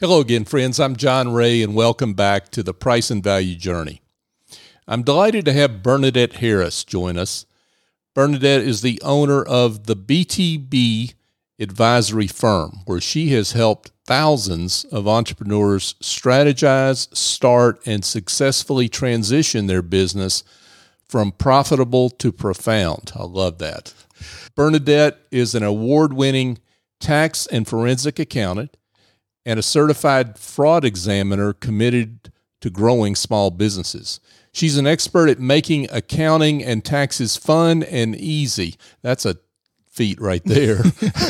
Hello again, friends. I'm John Ray, and welcome back to the Price and Value Journey. I'm delighted to have Bernadette Harris join us. Bernadette is the owner of the BTB Advisory Firm, where she has helped thousands of entrepreneurs strategize, start, and successfully transition their business from profitable to profound. I love that. Bernadette is an award-winning tax and forensic accountant and a certified fraud examiner committed to growing small businesses. She's an expert at making accounting and taxes fun and easy. That's a feat right there.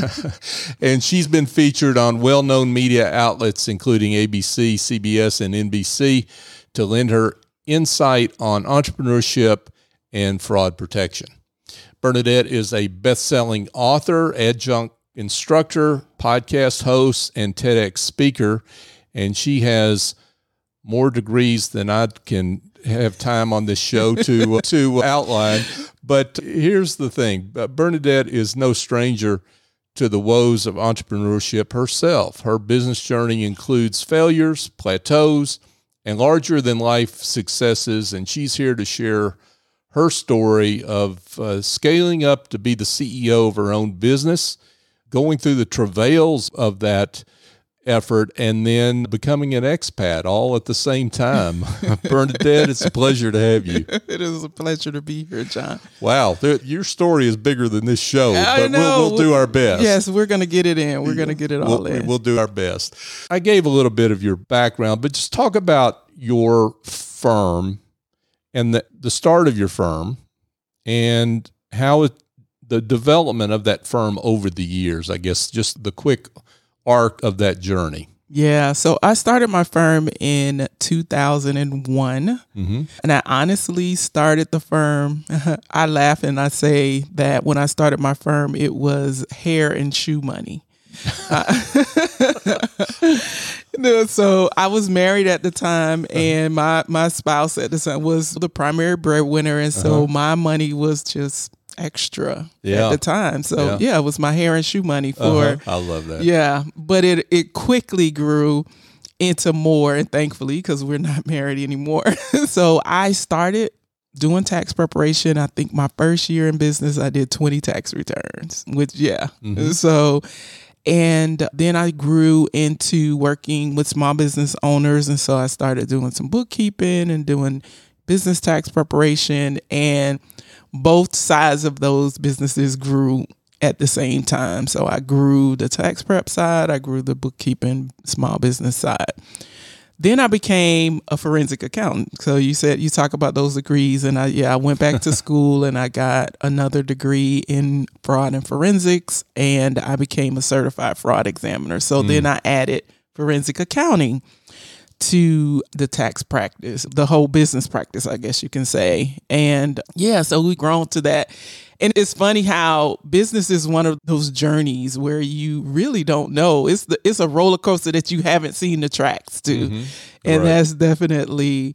And she's been featured on well-known media outlets, including ABC, CBS, and NBC, to lend her insight on entrepreneurship and fraud protection. Bernadette is a best-selling author, adjunct instructor, podcast host, and TEDx speaker, and she has more degrees than I can have time on this show to outline. But here's the thing. Bernadette is no stranger to the woes of entrepreneurship herself. Her business journey includes failures, plateaus, and larger-than-life successes, and she's here to share her story of scaling up to be the CEO of her own business, going through the travails of that effort, and then becoming an expat all at the same time. Bernadette, it's a pleasure to have you. It is a pleasure to be here, John. Wow. Your story is bigger than this show, but we'll do our best. Yes, we're going to get it in. We're going to get it all in. We'll do our best. I gave a little bit of your background, but just talk about your firm and the start of your firm and how the development of that firm over the years, I guess, just the quick arc of that journey. Yeah. So I started my firm in 2001. Mm-hmm. And I honestly started the firm. I laugh and I say that when I started my firm, it was hair and shoe money. So I was married at the time, and my spouse at the time was the primary breadwinner. And so my money was just extra at the time. So it was my hair and shoe money for I love that. Yeah. But it quickly grew into more, and thankfully, because we're not married anymore. So I started doing tax preparation. I think my first year in business, I did 20 tax returns, which So, and then I grew into working with small business owners. And so I started doing some bookkeeping and doing business tax preparation, and both sides of those businesses grew at the same time. So I grew the tax prep side, I grew the bookkeeping small business side. Then I became a forensic accountant. So you talk about those degrees, and I went back to school and I got another degree in fraud and forensics, and I became a certified fraud examiner. So then I added forensic accounting to the tax practice, the whole business practice, I guess you can say. And so we've grown to that. And it's funny how business is one of those journeys where you really don't know. It's a roller coaster that you haven't seen the tracks to. Mm-hmm. And that's definitely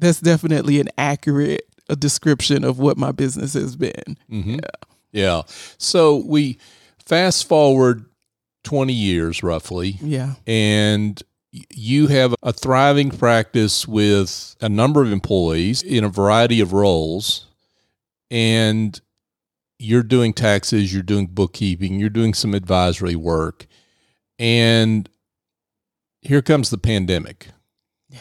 an accurate description of what my business has been. Mm-hmm. Yeah. So we fast forward 20 years roughly. Yeah. And you have a thriving practice with a number of employees in a variety of roles, and you're doing taxes, you're doing bookkeeping, you're doing some advisory work, and here comes the pandemic. Yeah.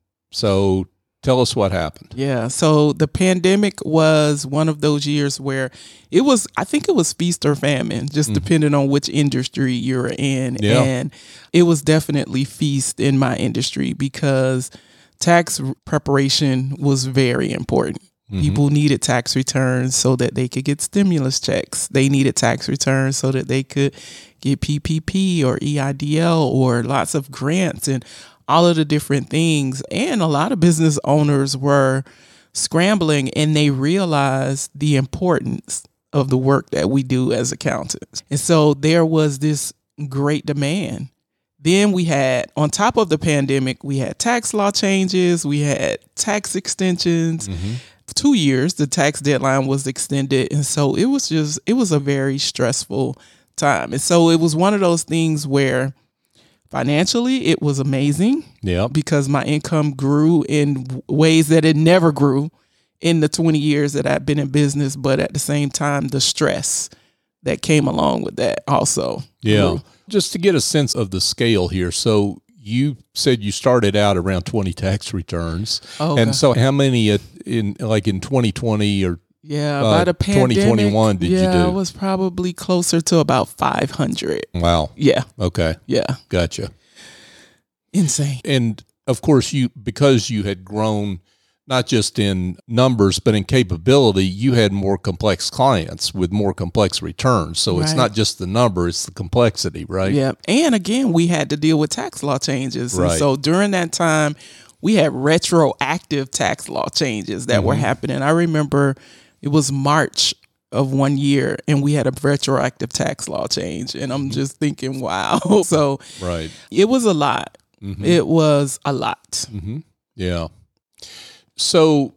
So tell us what happened. Yeah. So the pandemic was one of those years where I think it was feast or famine, just depending on which industry you're in. Yeah. And it was definitely feast in my industry because tax preparation was very important. Mm-hmm. People needed tax returns so that they could get stimulus checks. They needed tax returns so that they could get PPP or EIDL or lots of grants and all of the different things. And a lot of business owners were scrambling, and they realized the importance of the work that we do as accountants. And so there was this great demand. Then we had, on top of the pandemic, we had tax law changes, we had tax extensions. Mm-hmm. 2 years, the tax deadline was extended. And so it was a very stressful time. And so it was one of those things where Financially, it was amazing. Yeah. Because my income grew in ways that it never grew in the 20 years that I've been in business. But at the same time, the stress that came along with that also grew. Just to get a sense of the scale here. So you said you started out around 20 tax returns. Oh, okay. And so how many in 2020 or by the pandemic, 2021 did you do? Yeah, it was probably closer to about 500. Wow. Yeah. Okay. Yeah. Gotcha. Insane. And of course, because you had grown not just in numbers, but in capability, you had more complex clients with more complex returns. So it's not just the number, it's the complexity, right? Yeah. And again, we had to deal with tax law changes. Right. And so during that time, we had retroactive tax law changes that were happening. I remember it was March of one year and we had a retroactive tax law change. And I'm just thinking, wow. So it was a lot. It was a lot. Yeah. So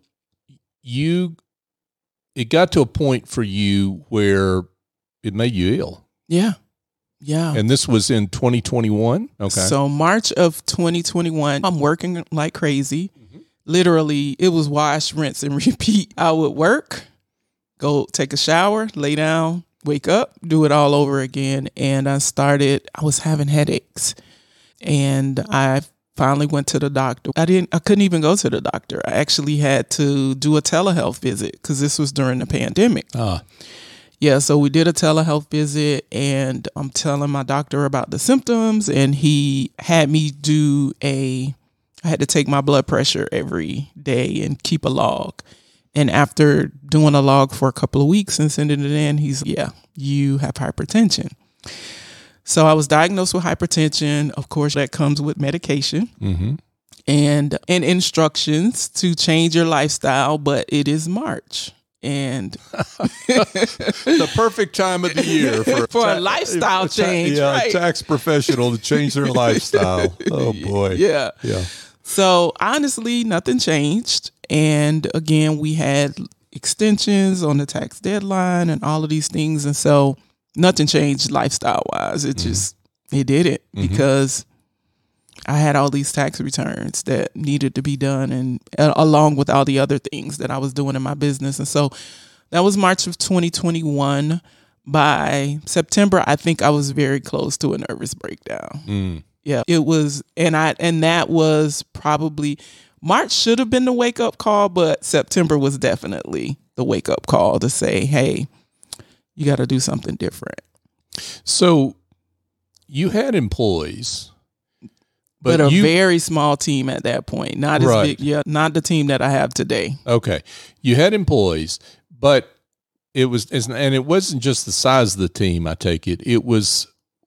it got to a point for you where it made you ill. Yeah. Yeah. And this was in 2021? Okay. So March of 2021, I'm working like crazy. Literally, it was wash, rinse, and repeat. I would work, go take a shower, lay down, wake up, do it all over again. And I was having headaches. And I finally went to the doctor. I couldn't even go to the doctor. I actually had to do a telehealth visit because this was during the pandemic. Yeah, so we did a telehealth visit and I'm telling my doctor about the symptoms and he had me I had to take my blood pressure every day and keep a log. And after doing a log for a couple of weeks and sending it in, you have hypertension. So I was diagnosed with hypertension. Of course, that comes with medication and instructions to change your lifestyle. But it is March, and the perfect time of the year for a lifestyle change. A tax professional to change their lifestyle. Oh boy, yeah. So honestly, nothing changed. And again, we had extensions on the tax deadline and all of these things, and so. Nothing changed lifestyle-wise. It didn't because I had all these tax returns that needed to be done and along with all the other things that I was doing in my business. And so that was March of 2021. By September, I think I was very close to a nervous breakdown. Yeah, it was. And that was probably March should have been the wake-up call, but September was definitely the wake-up call to say, hey, you got to do something different. So you had employees, but a very small team at that point, not as big. Yeah, not the team that I have today. Okay. You had employees, but it wasn't just the size of the team. I take it. It was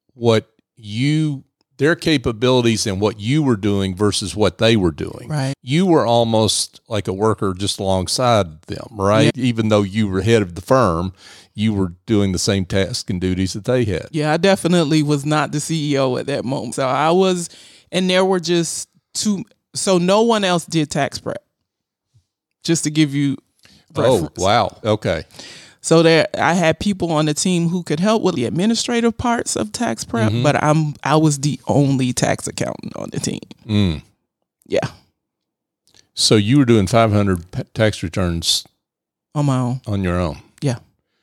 their capabilities and what you were doing versus what they were doing. Right. You were almost like a worker just alongside them, right? Yeah. Even though you were head of the firm, you were doing the same tasks and duties that they had. Yeah, I definitely was not the CEO at that moment. So I was, and there were just two, so no one else did tax prep. Just to give you reference. Oh, wow. Okay. So I had people on the team who could help with the administrative parts of tax prep, but I was the only tax accountant on the team. Yeah. So you were doing 500 tax returns on my own. On your own. Yeah.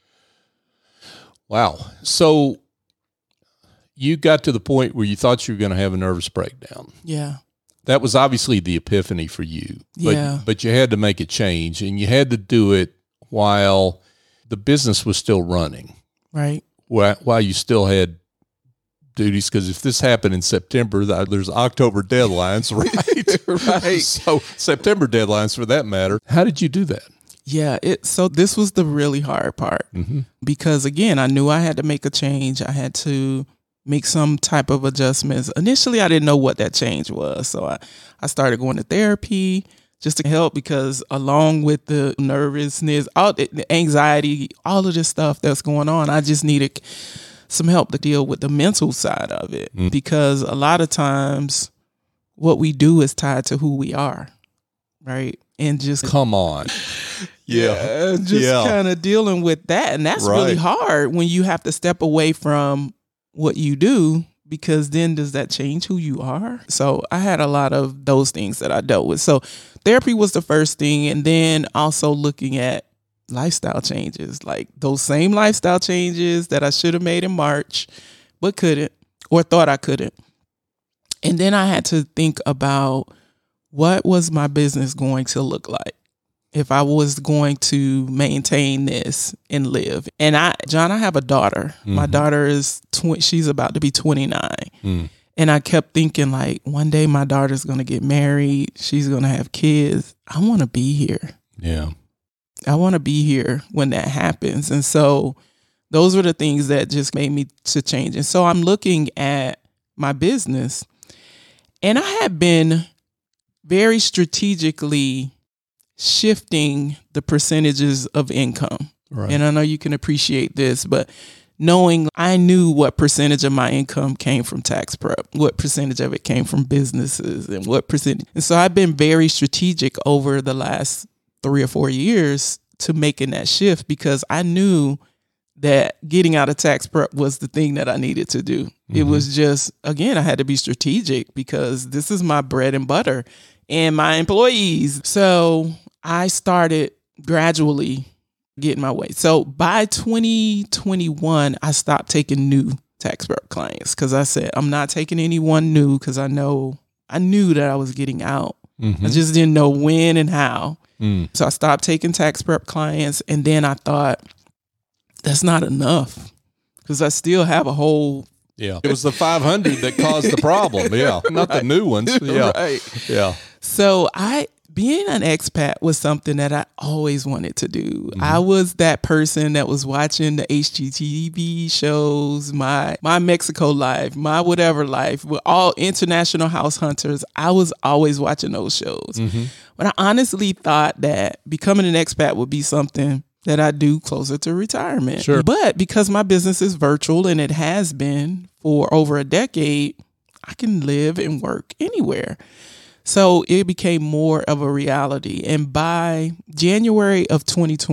Wow. So you got to the point where you thought you were going to have a nervous breakdown. Yeah. That was obviously the epiphany for you. But you had to make a change, and you had to do it while the business was still running. Right. While you still had duties, because if this happened in September, there's October deadlines, right? Right. So September deadlines for that matter. How did you do that? Yeah. So this was the really hard part because again, I knew I had to make a change. I had to make some type of adjustments. Initially, I didn't know what that change was. So I started going to therapy just to help because along with the nervousness, all the anxiety, all of this stuff that's going on, I just needed some help to deal with the mental side of it because a lot of times what we do is tied to who we are, right? And just come on. Kind of dealing with that. And that's really hard when you have to step away from what you do because then does that change who you are? So I had a lot of those things that I dealt with. So therapy was the first thing. And then also looking at lifestyle changes, like those same lifestyle changes that I should have made in March, but couldn't, or thought I couldn't. And then I had to think about what was my business going to look like if I was going to maintain this and live. And John, I have a daughter. Mm-hmm. My daughter is she's about to be 29. Mm. And I kept thinking, like, one day my daughter's going to get married. She's going to have kids. I want to be here. Yeah. I want to be here when that happens. And so those were the things that just made me to change. And so I'm looking at my business, and I had been very strategically shifting the percentages of income. Right. And I know you can appreciate this, but knowing I knew what percentage of my income came from tax prep, what percentage of it came from businesses, and what percentage. And so I've been very strategic over the last 3 or 4 years to making that shift, because I knew that getting out of tax prep was the thing that I needed to do. Mm-hmm. It was just, again, I had to be strategic because this is my bread and butter and my employees. So I started gradually getting my way. So by 2021, I stopped taking new tax prep clients because I said, I'm not taking anyone new, because I knew that I was getting out. Mm-hmm. I just didn't know when and how. So I stopped taking tax prep clients. And then I thought, that's not enough, because I still have a whole. Yeah. It was the 500 that caused the problem. Yeah. Not right. The new ones. Yeah. Right. Yeah. So being an expat was something that I always wanted to do. Mm-hmm. I was that person that was watching the HGTV shows, my Mexico Life, my whatever life, with all International House Hunters. I was always watching those shows. Mm-hmm. But I honestly thought that becoming an expat would be something that I do closer to retirement. Sure. But because my business is virtual, and it has been for over a decade, I can live and work anywhere. So it became more of a reality. And by January of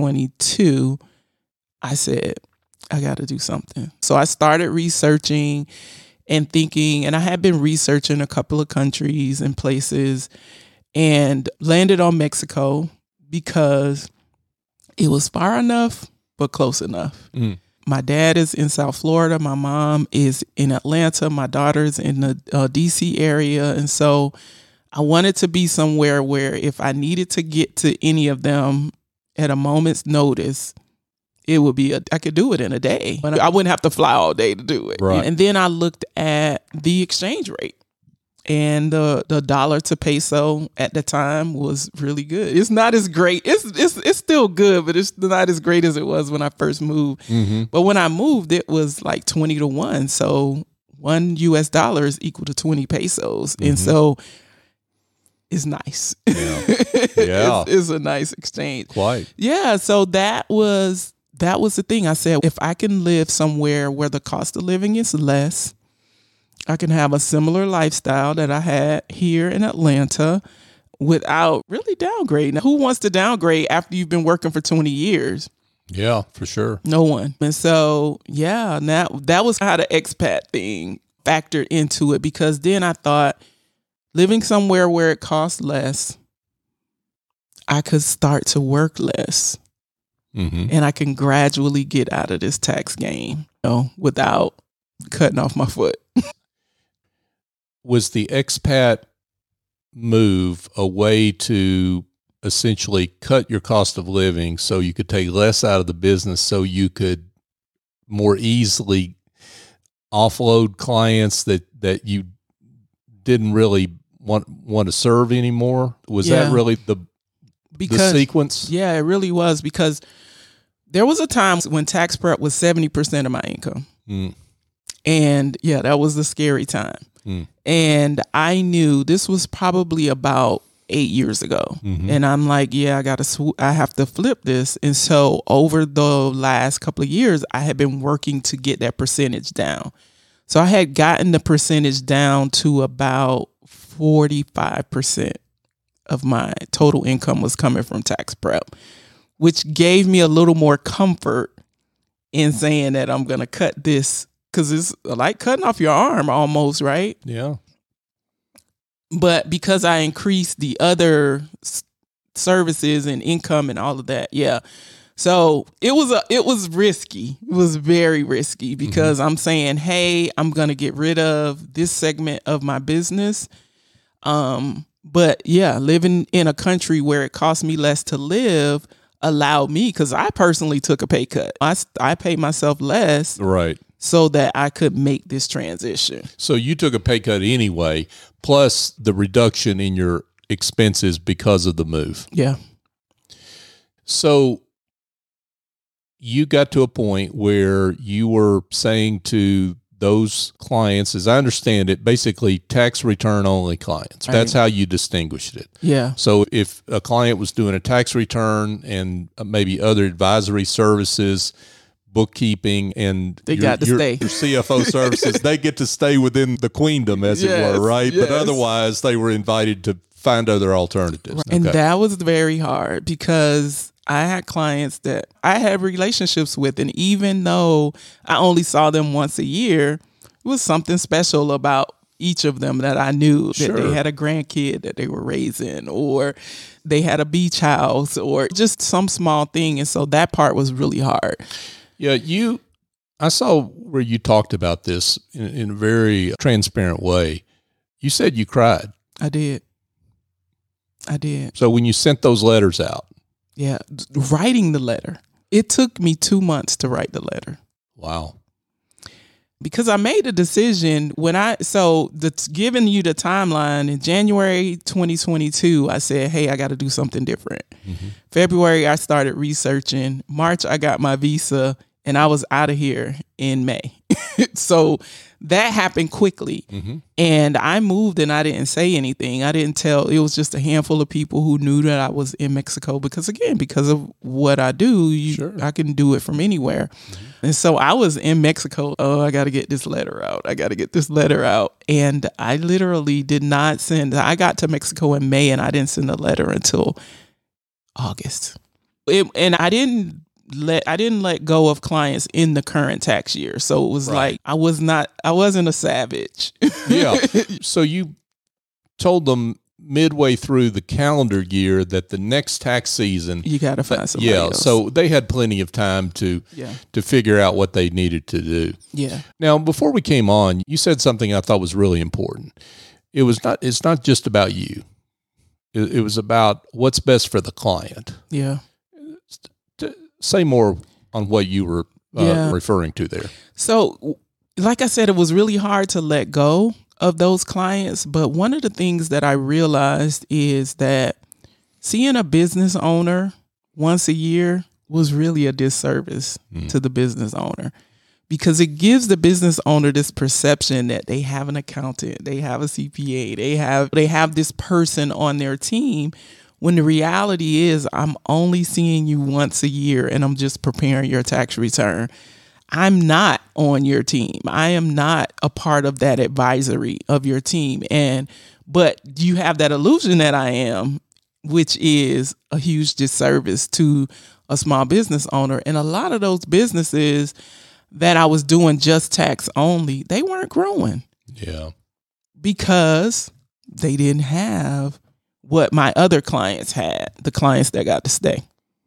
2022, I said, I got to do something. So I started researching and thinking, and I had been researching a couple of countries and places, and landed on Mexico because it was far enough, but close enough. Mm. My dad is in South Florida. My mom is in Atlanta. My daughter's in the DC area. And so I wanted to be somewhere where if I needed to get to any of them at a moment's notice, it would be I could do it in a day. But I wouldn't have to fly all day to do it. Right. And then I looked at the exchange rate. And the dollar to peso at the time was really good. It's not as great. It's still good, but it's not as great as it was when I first moved. Mm-hmm. But when I moved, it was like 20 to 1. So $1 US is equal to 20 pesos. Mm-hmm. And so it's nice. Yeah. Yeah. it's a nice exchange. Quite. Yeah. So that was the thing. I said, if I can live somewhere where the cost of living is less, I can have a similar lifestyle that I had here in Atlanta without really downgrading. Now, who wants to downgrade after you've been working for 20 years? Yeah, for sure. No one. And so, yeah, now that was how the expat thing factored into it, because then I thought living somewhere where it costs less, I could start to work less. Mm-hmm. And I can gradually get out of this tax game, without cutting off my foot. Was the expat move a way to essentially cut your cost of living so you could take less out of the business, so you could more easily offload clients that you didn't really want to serve anymore? Was that really the sequence? Yeah, it really was, because there was a time when tax prep was 70% of my income. Mm. And yeah, that was the scary time. Mm. And I knew this was probably about 8 years ago. Mm-hmm. And I'm like, yeah, I have to flip this. And so over the last couple of years, I had been working to get that percentage down. So I had gotten the percentage down to about 45% of my total income was coming from tax prep, which gave me a little more comfort in saying that I'm going to cut this because it's like cutting off your arm almost, right? Yeah. But because I increased the other services and income and all of that, yeah. So it was risky. It was very risky because I'm saying, hey, I'm gonna get rid of this segment of my business. But yeah, living in a country where it cost me less to live allowed me, because I personally took a pay cut. I paid myself less, Right. so that I could make this transition. So you took a pay cut anyway, plus the reduction in your expenses because of the move. Yeah. So you got to a point where you were saying to those clients, as I understand it, basically tax return only clients. Right. That's how you distinguished it. Yeah. So if a client was doing a tax return and maybe other advisory services, bookkeeping, and They got to stay. your CFO services, they get to stay within the queendom, as it were, right? Yes. But otherwise, they were invited to find other alternatives. And Okay. that was very hard because I had clients that I had relationships with, and even though I only saw them once a year, it was something special about each of them that I knew that Sure. they had a grandkid that they were raising, or they had a beach house, or just some small thing. And so that part was really hard. Yeah, I saw where you talked about this in a very transparent way. You said you cried. I did. So when you sent those letters out. Yeah. Writing the letter. It took me 2 months to write the letter. Wow. Because I made a decision giving you the timeline in January 2022, I said, hey, I got to do something different. Mm-hmm. February, I started researching. March, I got my visa and I was out of here in May. So that happened quickly. Mm-hmm. And I moved and I didn't say anything. I didn't tell. It was just a handful of people who knew that I was in Mexico because of what I do, Sure. I can do it from anywhere. Mm-hmm. And so I was in Mexico. Oh, I got to get this letter out. And I literally did not send. I got to Mexico in May and I didn't send a letter until August. And I didn't let go of clients in the current tax year. So it was Right. like I wasn't a savage. Yeah. So you told them midway through the calendar year that the next tax season. You got to find somebody else. So they had plenty of time to figure out what they needed to do. Yeah. Now, before we came on, you said something I thought was really important. It's not just about you. It was about what's best for the client. Yeah. Say more on what you were referring to there. So, like I said, it was really hard to let go of those clients. But one of the things that I realized is that seeing a business owner once a year was really a disservice to the business owner, because it gives the business owner this perception that they have an accountant, they have a CPA, they have this person on their team, when the reality is I'm only seeing you once a year and I'm just preparing your tax return. I'm not on your team. I am not a part of that advisory of your team. But you have that illusion that I am, which is a huge disservice to a small business owner. And a lot of those businesses that I was doing just tax only, they weren't growing. Yeah. Because they didn't have what my other clients had, the clients that got to stay.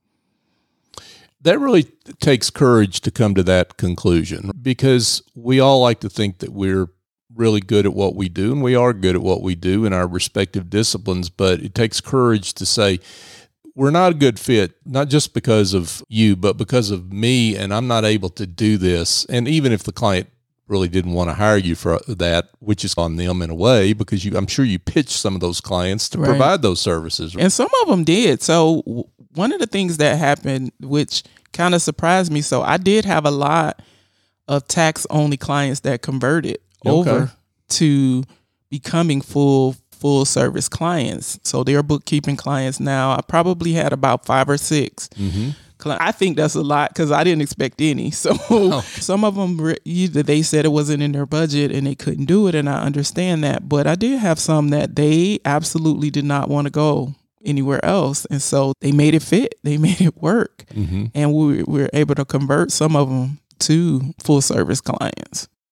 That really takes courage to come to that conclusion, because we all like to think that we're really good at what we do, and we are good at what we do in our respective disciplines, but it takes courage to say, we're not a good fit, not just because of you, but because of me, and I'm not able to do this. And even if the client really didn't want to hire you for that, which is on them in a way, because I'm sure you pitched some of those clients to provide those services. And some of them did. So one of the things that happened, which kind of surprised me, so I did have a lot of tax only clients that converted over to becoming full service clients. So they're bookkeeping clients now. I probably had about 5 or 6. Mm-hmm. I think that's a lot because I didn't expect any. So some of them, either they said it wasn't in their budget and they couldn't do it, and I understand that. But I did have some that they absolutely did not want to go anywhere else, and so they made it fit. They made it work, and we were able to convert some of them to full service clients.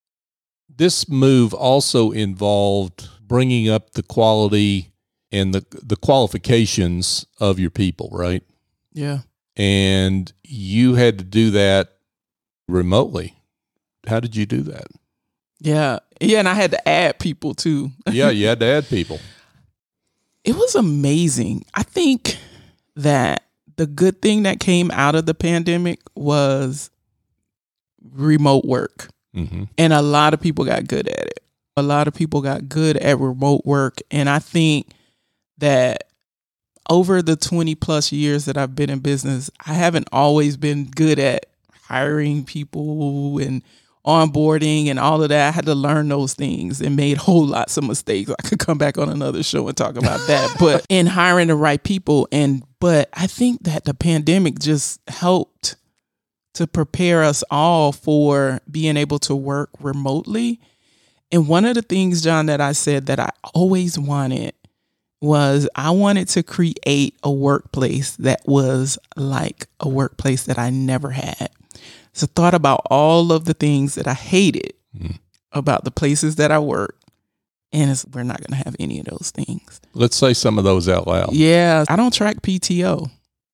this move also involved bringing up the quality and the qualifications of your people, right? Yeah. And you had to do that remotely. How did you do that? Yeah. Yeah. And I had to add people too. Yeah, you had to add people. It was amazing. I think that the good thing that came out of the pandemic was remote work. Mm-hmm. And a lot of people got good at it. A lot of people got good at remote work. And I think that over the 20 plus years that I've been in business, I haven't always been good at hiring people and onboarding and all of that. I had to learn those things and made whole lots of mistakes. I could come back on another show and talk about that. But in hiring the right people, but I think that the pandemic just helped to prepare us all for being able to work remotely. And one of the things, John, that I said that I always wanted was I wanted to create a workplace that was like a workplace that I never had. So thought about all of the things that I hated about the places that I worked. And we're not going to have any of those things. Let's say some of those out loud. Yeah. I don't track PTO.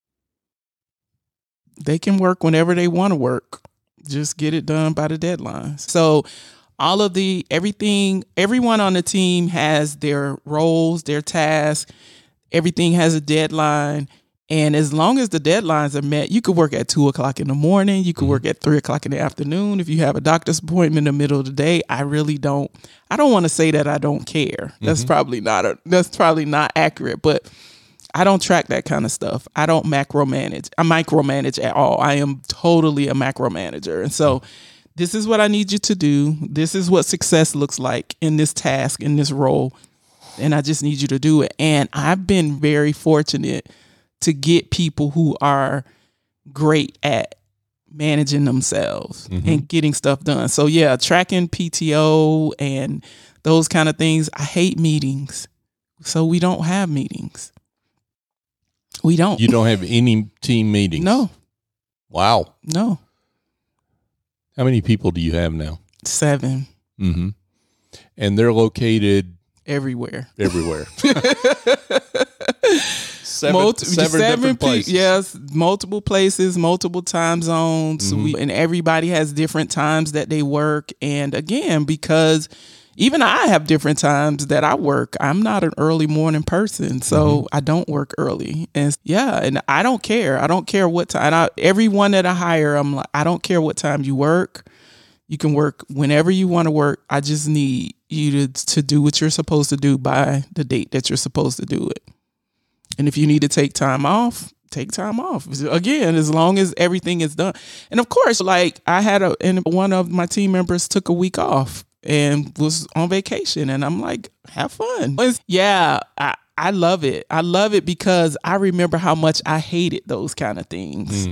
They can work whenever they want to work. Just get it done by the deadlines. So all of everyone on the team has their roles, their tasks. Everything has a deadline. And as long as the deadlines are met, you could work at 2:00 in the morning. You could work at 3:00 in the afternoon. If you have a doctor's appointment in the middle of the day, I don't want to say that I don't care. That's probably not accurate, but I don't track that kind of stuff. I don't micromanage. I micromanage at all. I am totally a macromanager. And so this is what I need you to do. This is what success looks like in this task, in this role. And I just need you to do it. And I've been very fortunate to get people who are great at managing themselves and getting stuff done. So yeah, tracking PTO and those kind of things. I hate meetings. So we don't have meetings. We don't. You don't have any team meetings? No. Wow. No. How many people do you have now? 7. Mm-hmm. And they're located everywhere. Seven different places. Yes, multiple places, multiple time zones. And everybody has different times that they work. And again, because even I have different times that I work. I'm not an early morning person, so I don't work early. And and I don't care. I don't care what time. Everyone that I hire, I'm like, I don't care what time you work. You can work whenever you want to work. I just need you to do what you're supposed to do by the date that you're supposed to do it. And if you need to take time off, take time off. Again, as long as everything is done. And of course, like one of my team members took a week off and was on vacation. And I'm like, have fun. I love it. I love it because I remember how much I hated those kind of things.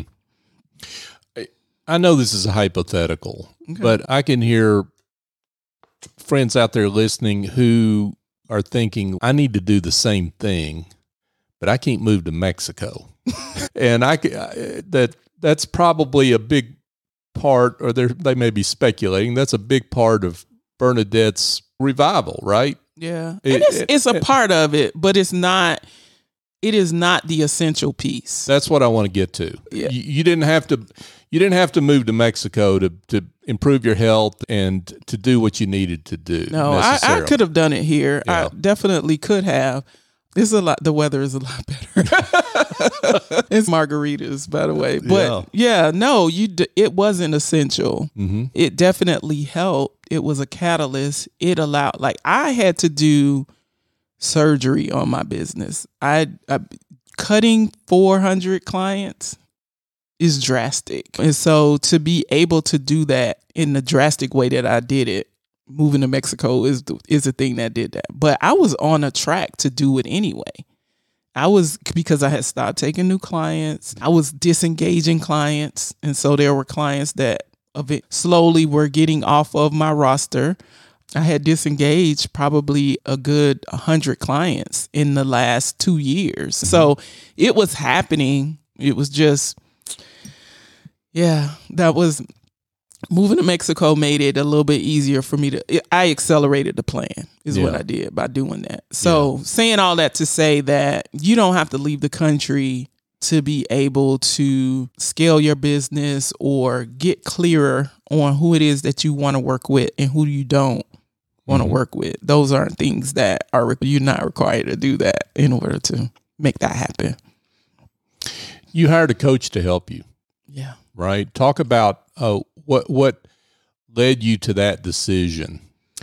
I know this is a hypothetical, but I can hear friends out there listening who are thinking, I need to do the same thing, but I can't move to Mexico. And that's probably a big part, or they may be speculating, that's a big part of Bernadette's revival, right? Yeah. It's a part of it, but it is not the essential piece. That's what I want to get to. Yeah. You didn't have to move to Mexico to improve your health and to do what you needed to do. No, I could have done it here. Yeah. I definitely could have. The weather is a lot better. It's margaritas, by the way. But it wasn't essential. It definitely helped. It was a catalyst. It allowed, I had to do surgery on my business. Cutting 400 clients is drastic. And so to be able to do that in the drastic way that I did it, moving to Mexico is the thing that did that. But I was on a track to do it anyway. Because I had stopped taking new clients. I was disengaging clients. And so there were clients that slowly were getting off of my roster. I had disengaged probably a good 100 clients in the last 2 years. So it was happening. It was just, that was moving to Mexico made it a little bit easier for me I accelerated the plan is what I did by doing that. So saying all that to say that you don't have to leave the country to be able to scale your business or get clearer on who it is that you want to work with and who you don't want to work with. Those aren't things that you're not required to do that in order to make that happen. You hired a coach to help you. Yeah. Right. Talk about what led you to that decision.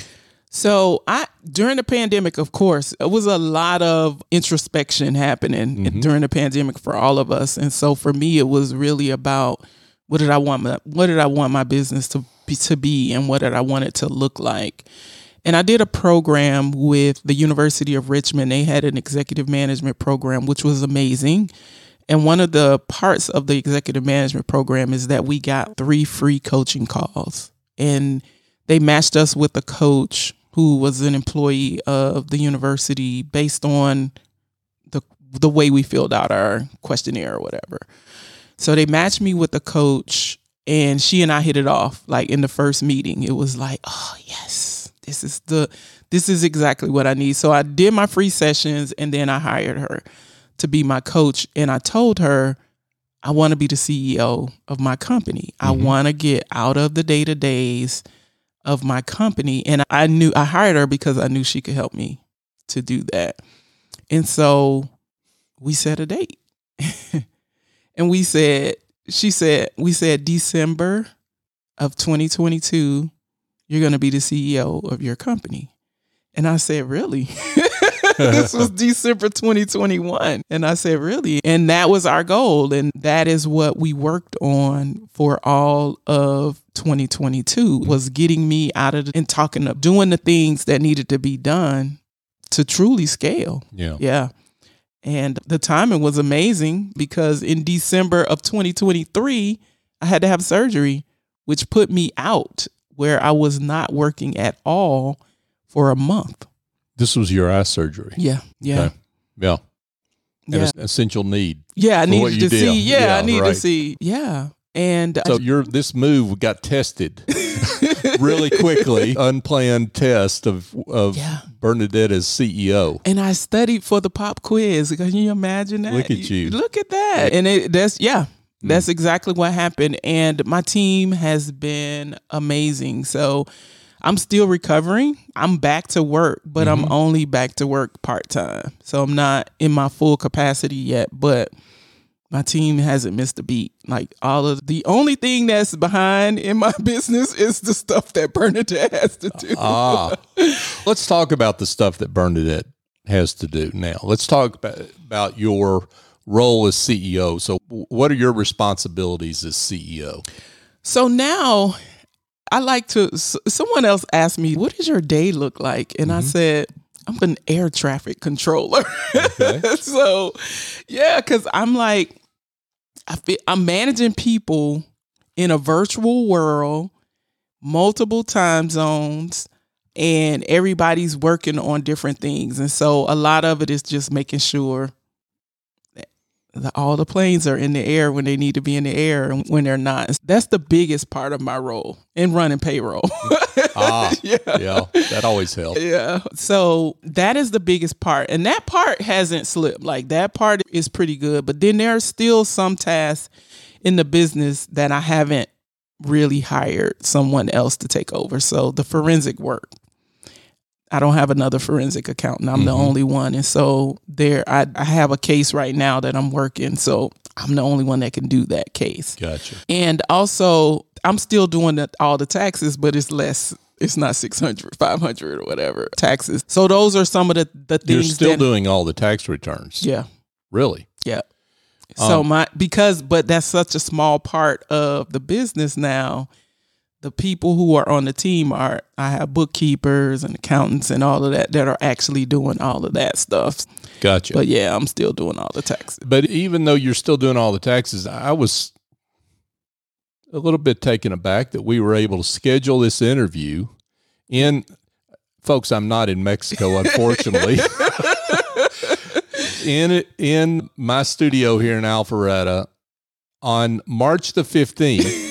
So during the pandemic, of course, it was a lot of introspection happening during the pandemic for all of us. And so for me, it was really about what did I want my business to be and what did I want it to look like. And I did a program with the University of Richmond. They had an executive management program, which was amazing. And one of the parts of the executive management program is that we got 3 free coaching calls. And they matched us with a coach who was an employee of the university based on the way we filled out our questionnaire or whatever. So they matched me with a coach, and she and I hit it off. Like in the first meeting, it was like, oh yes, this is exactly what I need. So I did my free sessions, and then I hired her to be my coach. And I told her, I want to be the CEO of my company. I want to get out of the day-to-days of my company. And I hired her because I knew she could help me to do that. And so we set a date. And we said December of 2022, you're going to be the CEO of your company. And I said, really? This was December 2021. And I said, really? And that was our goal. And that is what we worked on for all of 2022 was getting me out of doing the things that needed to be done to truly scale. Yeah. Yeah. And the timing was amazing because in December of 2023, I had to have surgery, which put me out where I was not working at all for a month. This was your eye surgery. Yeah. Yeah. Okay. Yeah. And Yeah. an essential need. Yeah. I needed to see. Yeah. I needed right. to see. Yeah. And so this move got tested really quickly. Unplanned test of Bernadette as CEO. And I studied for the pop quiz. Can you imagine that? Look at you. Look at that. And that's exactly what happened. And my team has been amazing. So I'm still recovering. I'm back to work, but I'm only back to work part-time. So I'm not in my full capacity yet, but my team hasn't missed a beat. Like the only thing that's behind in my business is the stuff that Bernadette has to do. Let's talk about the stuff that Bernadette has to do now. Let's talk about your role as CEO. So what are your responsibilities as CEO? So now someone else asked me, what does your day look like? And I said, I'm an air traffic controller. Okay. So, yeah, because I'm like, I'm managing people in a virtual world, multiple time zones, and everybody's working on different things. And so a lot of it is just making sure that all the planes are in the air when they need to be in the air and when they're not. That's the biggest part of my role in running payroll. Yeah, that always helps. Yeah. So that is the biggest part. And that part hasn't slipped. Like that part is pretty good. But then there are still some tasks in the business that I haven't really hired someone else to take over. So the forensic work. I don't have another forensic accountant. I'm the only one. And so I have a case right now that I'm working. So I'm the only one that can do that case. Gotcha. And also I'm still doing all the taxes, but it's less. It's not 600, 500 or whatever taxes. So those are some of the things. You're still doing all the tax returns. Yeah. Really? Yeah. So but that's such a small part of the business now. The people who are on the team I have bookkeepers and accountants and all of that are actually doing all of that stuff. Gotcha. But yeah, I'm still doing all the taxes. But even though you're still doing all the taxes, I was a little bit taken aback that we were able to schedule this interview folks, I'm not in Mexico, unfortunately. in my studio here in Alpharetta on March the 15th.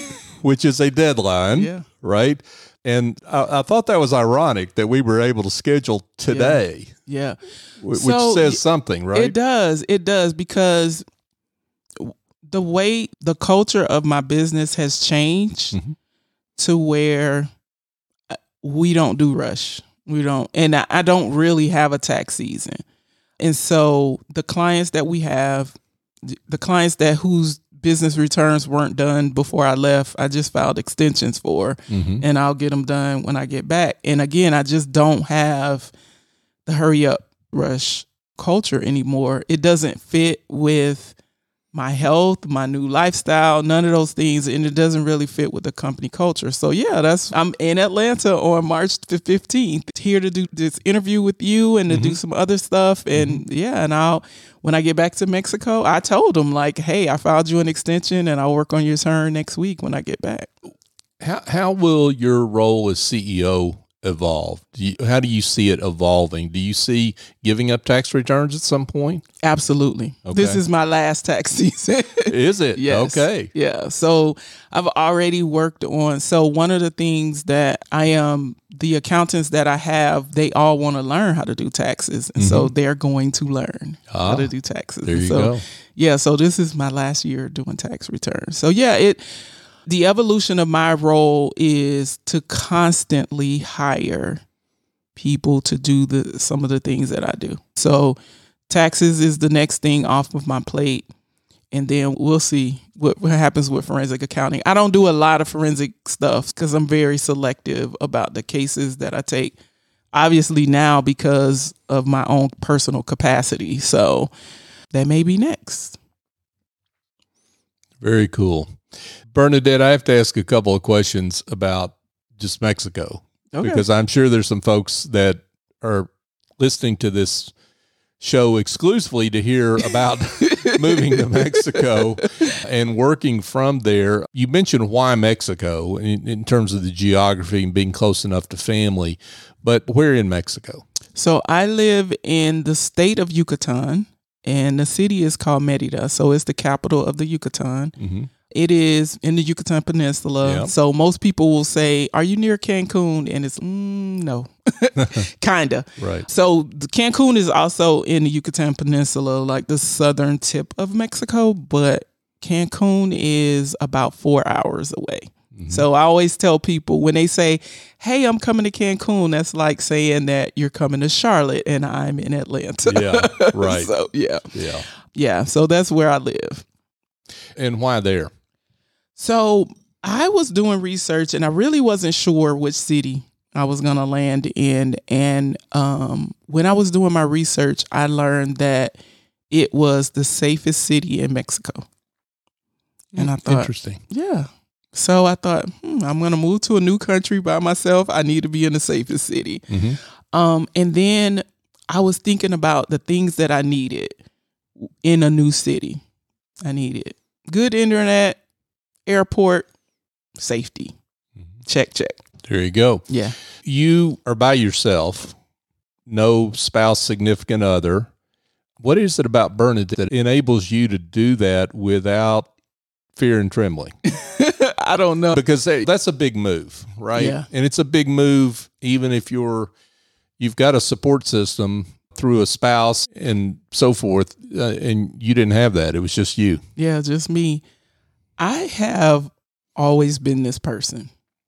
which is a deadline, Yeah. right? And I thought that was ironic that we were able to schedule today, Yeah. which So, says something, right? It does. It does, because the way the culture of my business has changed to where we don't do rush. We don't, and I don't really have a tax season. And so the clients that we have, the clients that whose business returns weren't done before I left, I just filed extensions for, and I'll get them done when I get back. And again, I just don't have the hurry up rush culture anymore. It doesn't fit with my health, my new lifestyle, none of those things. And it doesn't really fit with the company culture. So yeah, I'm in Atlanta on March 15th, here to do this interview with you and to do some other stuff. And and when I get back to Mexico, I told them like, hey, I filed you an extension and I'll work on your turn next week when I get back. How will your role as CEO evolve? How do you see it evolving? Do you see giving up tax returns at some point? Absolutely. Okay. This is my last tax season. Is it? Yes. Okay. Yeah. So I've already worked on. So one of the things that the accountants that I have, they all want to learn how to do taxes. And so they're going to learn how to do taxes. There you go. Yeah. So this is my last year doing tax returns. So yeah, the evolution of my role is to constantly hire people to do some of the things that I do. So taxes is the next thing off of my plate. And then we'll see what happens with forensic accounting. I don't do a lot of forensic stuff because I'm very selective about the cases that I take. Obviously now because of my own personal capacity. So that may be next. Very cool. Bernadette, I have to ask a couple of questions about just Mexico, because I'm sure there's some folks that are listening to this show exclusively to hear about moving to Mexico and working from there. You mentioned why Mexico in terms of the geography and being close enough to family, but where in Mexico? So I live in the state of Yucatan, and the city is called Mérida. So it's the capital of the Yucatan. It is in the Yucatan Peninsula. Yep. So most people will say, are you near Cancun? And it's, no, kind of. Right. So Cancun is also in the Yucatan Peninsula, like the southern tip of Mexico, but Cancun is about 4 hours away. So I always tell people when they say, hey, I'm coming to Cancun, that's like saying that you're coming to Charlotte and I'm in Atlanta. Yeah, right. So Yeah. Yeah. So that's where I live. And why there? So I was doing research and I really wasn't sure which city I was going to land in. And when I was doing my research, I learned that it was the safest city in Mexico. And I thought, interesting. Yeah. So I thought, I'm going to move to a new country by myself. I need to be in the safest city. And then I was thinking about the things that I needed in a new city. I needed good internet, airport, safety. Check. There you go. Yeah. You are by yourself, no spouse, significant other. What is it about Bernadette that enables you to do that without fear and trembling? I don't know. Because that's a big move, right? Yeah. And it's a big move even if you've got a support system through a spouse and so forth, and you didn't have that. It was just you. Yeah, just me. I have always been this person.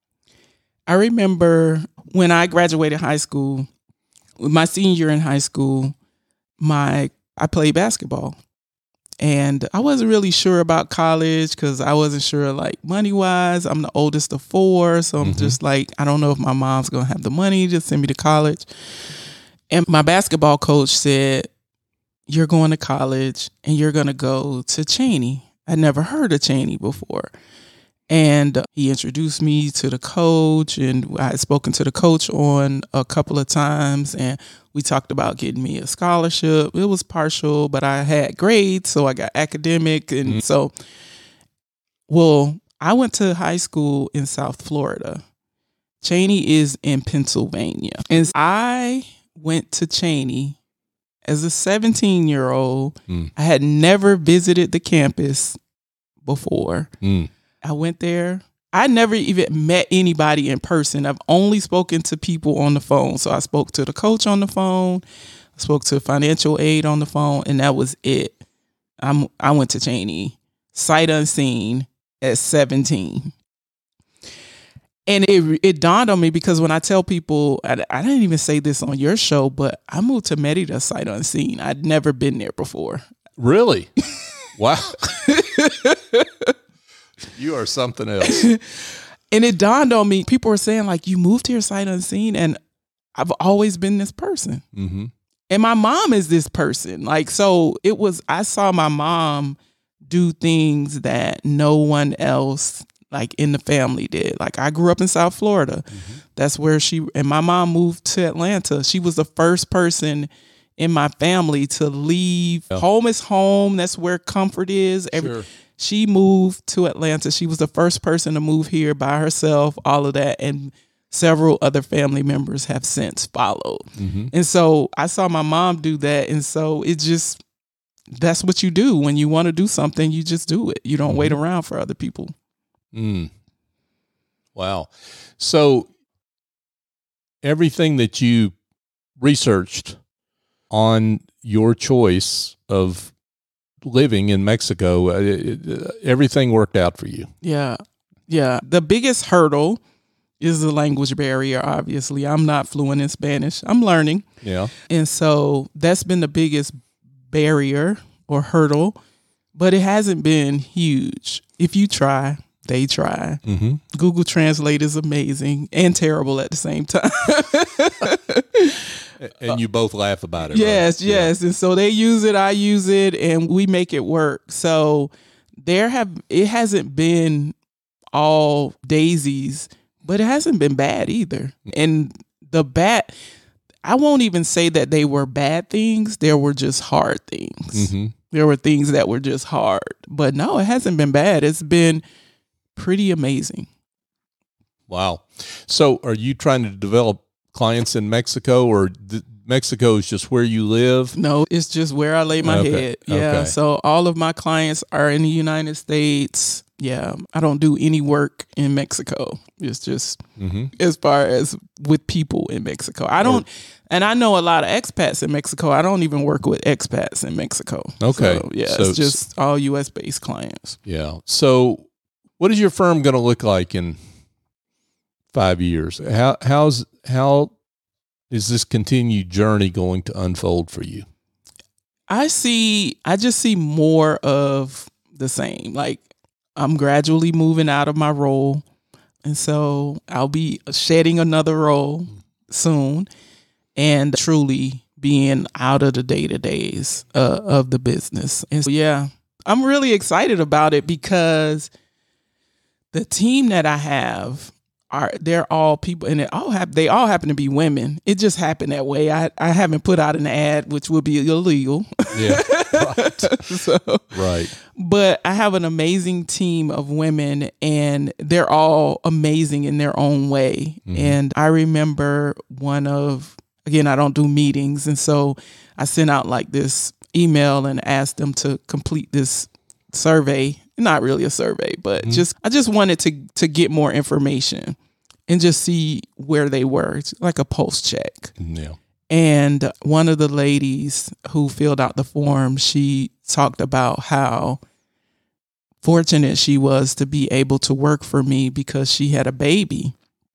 I remember when I graduated high school, my senior year in high school, I played basketball. And I wasn't really sure about college because I wasn't sure, like, money-wise. I'm the oldest of four, so I'm just like, I don't know if my mom's going to have the money to send me to college. And my basketball coach said, you're going to college and you're going to go to Cheney. I'd never heard of Cheney before. And he introduced me to the coach, and I had spoken to the coach on a couple of times, and we talked about getting me a scholarship. It was partial, but I had grades, so I got academic. And so, I went to high school in South Florida. Cheney is in Pennsylvania. And I went to Cheney as a 17-year-old. I had never visited the campus before. I went there. I never even met anybody in person. I've only spoken to people on the phone. So I spoke to the coach on the phone, I spoke to financial aid on the phone, and that was it. I went to Cheney sight unseen at 17. And it dawned on me, because when I tell people, I didn't even say this on your show, but I moved to Merida sight unseen. I'd never been there before. Really? Wow. You are something else. And it dawned on me, people were saying, like, you moved here sight unseen, and I've always been this person. Mm-hmm. And my mom is this person. Like, so I saw my mom do things that no one else like in the family did. Like, I grew up in South Florida. Mm-hmm. That's where and my mom moved to Atlanta. She was the first person in my family to leave. Yeah. Home is home. That's where comfort is. Sure. She moved to Atlanta. She was the first person to move here by herself, all of that. And several other family members have since followed. Mm-hmm. And so I saw my mom do that. And so that's what you do. When you want to do something, you just do it. You don't mm-hmm. wait around for other people. Mm. Wow. So everything that you researched on your choice of living in Mexico, everything worked out for you. Yeah. Yeah. The biggest hurdle is the language barrier, obviously. I'm not fluent in Spanish. I'm learning. Yeah. And so that's been the biggest barrier or hurdle, but it hasn't been huge. If you try, they try. Mm-hmm. Google Translate is amazing and terrible at the same time. And you both laugh about it. Yes, right? yes. Yeah. And so they use it, I use it, and we make it work. So it hasn't been all daisies, but it hasn't been bad either. And I won't even say that they were bad things. There were just hard things. Mm-hmm. There were things that were just hard. But no, it hasn't been bad. It's been pretty amazing. Wow. So are you trying to develop clients in Mexico, or Mexico is just where you live? No, it's just where I lay my head. Yeah. Okay. So all of my clients are in the United States. Yeah. I don't do any work in Mexico. It's just mm-hmm. as far as with people in Mexico. And I know a lot of expats in Mexico. I don't even work with expats in Mexico. Okay. So, yeah. So it's just all US based clients. Yeah. So what is your firm going to look like in 5 years? How is this continued journey going to unfold for you? I just see more of the same. Like, I'm gradually moving out of my role. And so I'll be shedding another role soon and truly being out of the day-to-days of the business. And so, yeah, I'm really excited about it because the team that I have, they're all people, and they all happen to be women. It just happened that way. I haven't put out an ad, which would be illegal. Yeah, right. Right. But I have an amazing team of women, and they're all amazing in their own way. Mm-hmm. And I remember again, I don't do meetings, and so I sent out like this email and asked them to complete this survey. Not really a survey, but mm-hmm. I just wanted to get more information and just see where they were. It's like a pulse check. Yeah. And one of the ladies who filled out the form, she talked about how fortunate she was to be able to work for me because she had a baby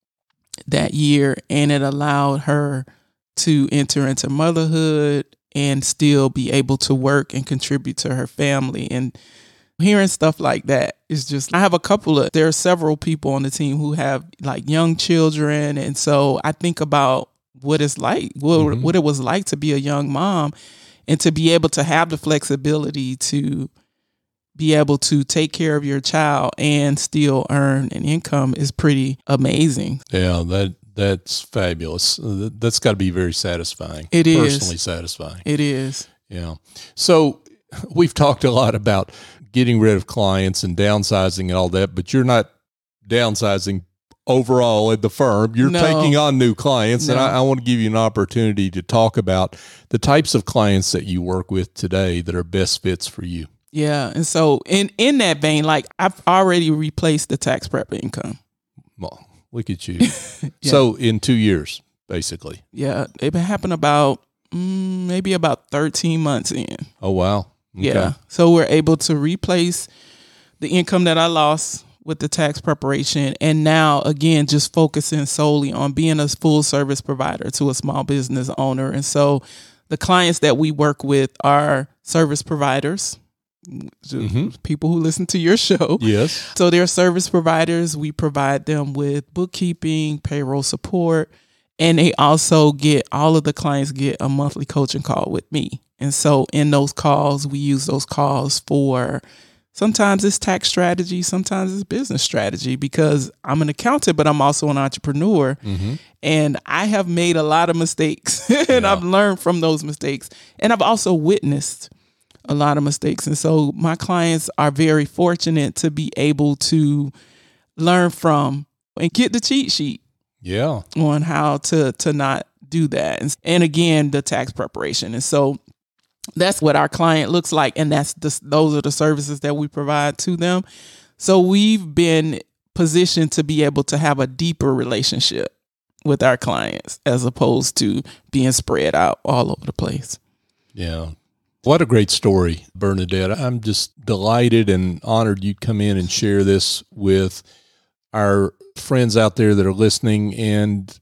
that year, and it allowed her to enter into motherhood and still be able to work and contribute to her family. And hearing stuff like that is just, there are several people on the team who have like young children. And so I think about what it's like, mm-hmm. what it was like to be a young mom and to be able to have the flexibility to be able to take care of your child and still earn an income is pretty amazing. Yeah, that's fabulous. That's got to be very satisfying. It is. Personally satisfying. It is. Yeah. So we've talked a lot about getting rid of clients and downsizing and all that, but you're not downsizing overall at the firm. You're taking on new clients. No. And I want to give you an opportunity to talk about the types of clients that you work with today that are best fits for you. Yeah. And so in that vein, like I've already replaced the tax prep income. Well, look at you. So in 2 years, basically. Yeah. It happened about maybe about 13 months in. Oh, wow. Okay. Yeah. So we're able to replace the income that I lost with the tax preparation. And now, again, just focusing solely on being a full service provider to a small business owner. And so the clients that we work with are service providers, people who listen to your show. Yes. So they're service providers. We provide them with bookkeeping, payroll support, and they also all of the clients get a monthly coaching call with me. And so in those calls, we use those calls for sometimes it's tax strategy, sometimes it's business strategy, because I'm an accountant, but I'm also an entrepreneur. And I have made a lot of mistakes and I've learned from those mistakes. And I've also witnessed a lot of mistakes. And so my clients are very fortunate to be able to learn from and get the cheat sheet on how to not do that. And again, the tax preparation. And so that's what our client looks like. And those are the services that we provide to them. So we've been positioned to be able to have a deeper relationship with our clients as opposed to being spread out all over the place. Yeah. What a great story, Bernadette. I'm just delighted and honored you'd come in and share this with our friends out there that are listening. And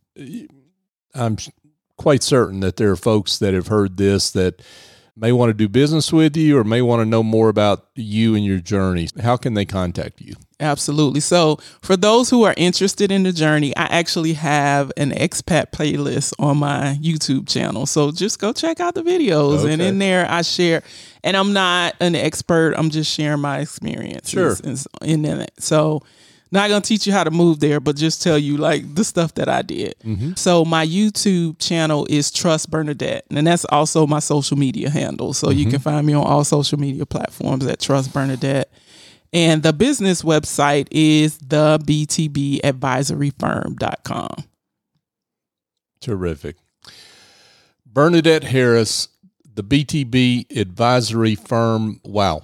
I'm quite certain that there are folks that have heard this that may want to do business with you or may want to know more about you and your journey. How can they contact you? Absolutely. So for those who are interested in the journey, I actually have an expat playlist on my YouTube channel. So just go check out the videos. Okay. And in there I share, and I'm not an expert. I'm just sharing my experiences in it. So not going to teach you how to move there, but just tell you like the stuff that I did. So my YouTube channel is Trust Bernadette, and that's also my social media handle. So you can find me on all social media platforms at Trust Bernadette. And the business website is thebtbadvisoryfirm.com. Terrific. Bernadette Harris, the BTB Advisory Firm. Wow.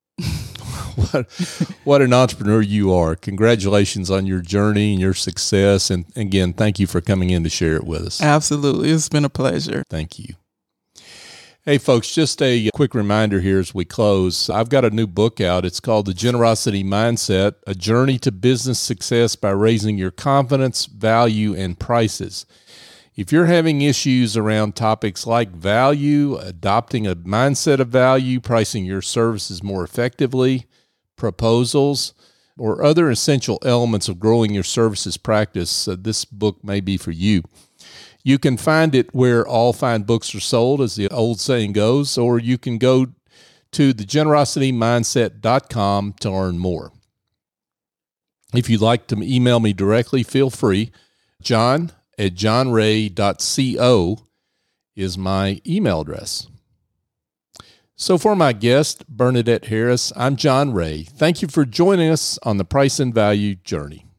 What an entrepreneur you are. Congratulations on your journey and your success. And again, thank you for coming in to share it with us. Absolutely. It's been a pleasure. Thank you. Hey, folks, just a quick reminder here as we close. I've got a new book out. It's called The Generosity Mindset, A Journey to Business Success by Raising Your Confidence, Value, and Prices. If you're having issues around topics like value, adopting a mindset of value, pricing your services more effectively, proposals, or other essential elements of growing your services practice, this book may be for you. You can find it where all fine books are sold, as the old saying goes, or you can go to thegenerositymindset.com to learn more. If you'd like to email me directly, feel free. john@johnray.co is my email address. So for my guest, Bernadette Harris, I'm John Ray. Thank you for joining us on the Price and Value Journey.